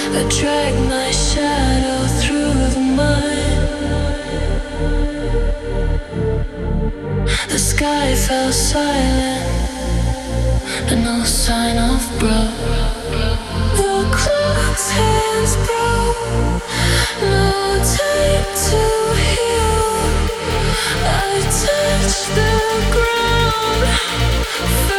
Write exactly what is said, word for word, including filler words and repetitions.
I drag my shadow through the mud. The sky fell silent, but no sign of blood. The clock's hands broke, no time to heal. I touch the ground.